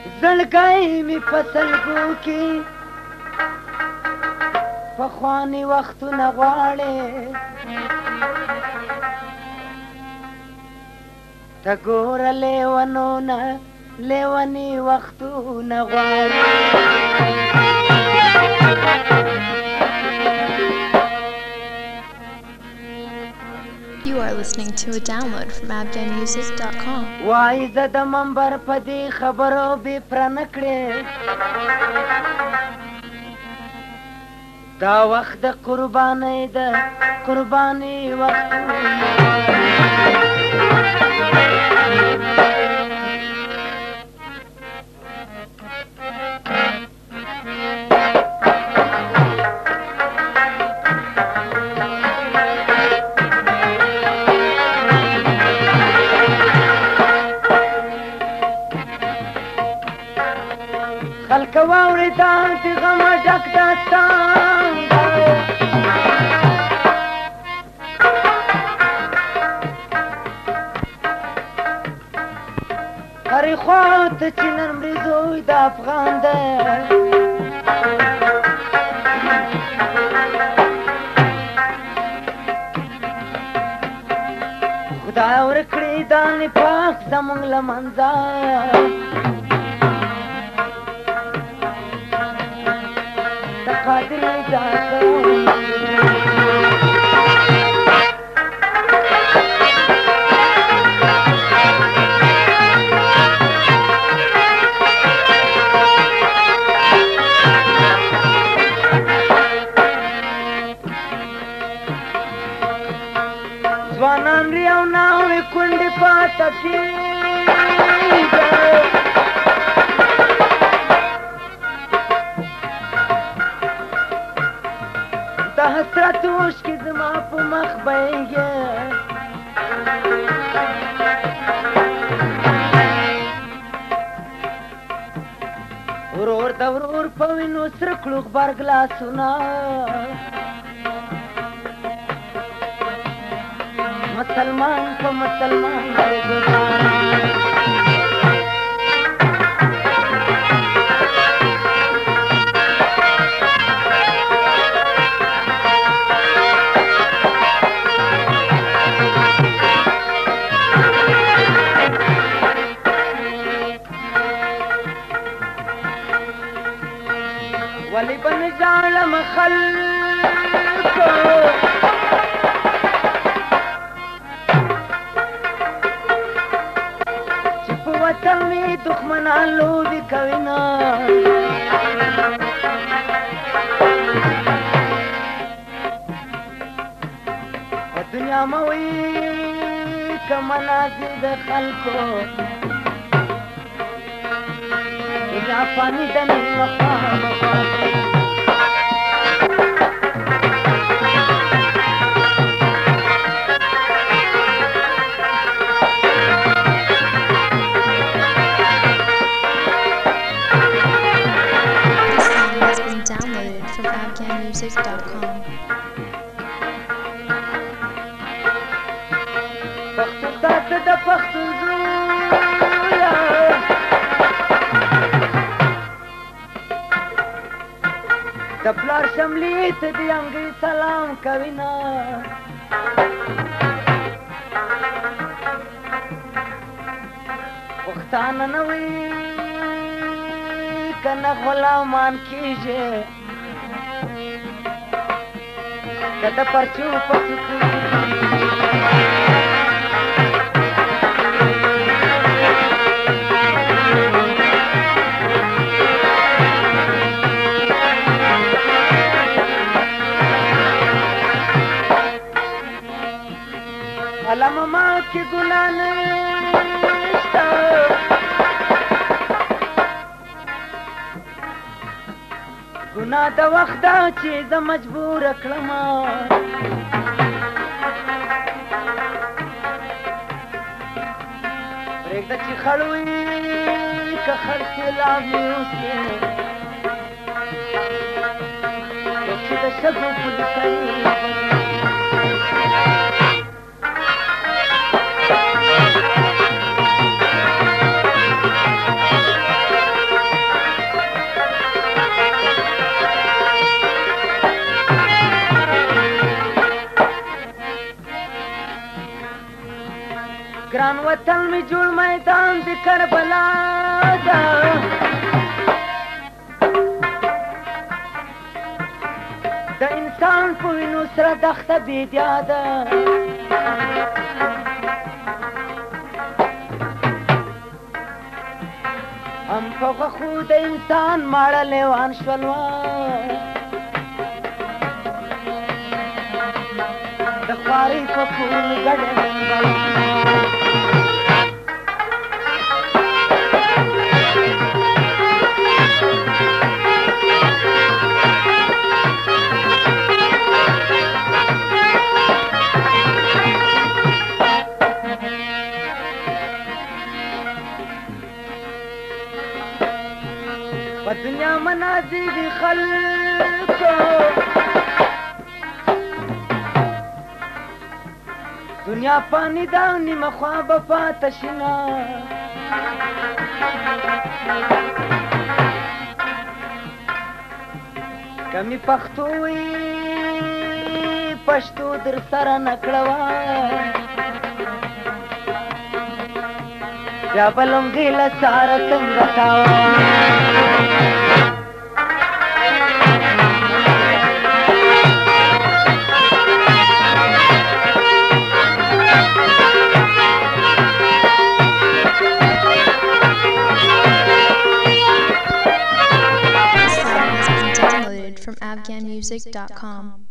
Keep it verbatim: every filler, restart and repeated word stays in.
زړګی می پسلګو کې پخواني وختونه غواړي ته ګوره لیونونه لیوني وختونه غواړي You are listening to a download from afghan music dot com. وای زه د منبر په دې خبرو بې پره نه کړې دا وخت د قربانۍ د قرباني وختونه خلک واورېده د غمه ډک داستان هرې خوا ته چې نن مرې زوی د افغان دی خدای ورکړي دا نفاق زموږ له منځه قادر جاتا ځوانان ریاو ناوې کونډې پاته د حسرت اوښکې زما په مخ بهیږي ورور د ورور په وینو سره کړو غبرګ لاسونه مسلمان په مسلمان دی ګزار ولی بن جالم خلقو چې په وطن می دښمنان لوبې کوي نه په دنیا مه وي که منازل د خلکو دنیا فاني ده نه وفا Downloaded from afghan music dot com. پښتو ته د پښتون زویا د پلار شملې ته د انګري سلام کوي نه پښتانه نه وي کنه غلامان کیږي کده پرچو پسکو علم ما کی ګناه نشته ګناه د وخت دا چې زه مجبور کړم پرېږده چې خړ وي که خړ سېلاب مې اوسي څوک چې د شګو پل کوي وطن می جوړ میدان د کربلا دا د انسان په وینو سره دښته بیدیا ده هم په غوښو د انسان ماړه لیوان شول د خوارۍ په پول ګډه منګل په دنیا منازل دي خلکو دنیا پانی دا نیمه خوا به پاته شینه که می پښتو وي پښتو در سره نه کړه بیا به لونګۍ له ساره څنګه تاوه This song has been downloaded from afghan music dot com.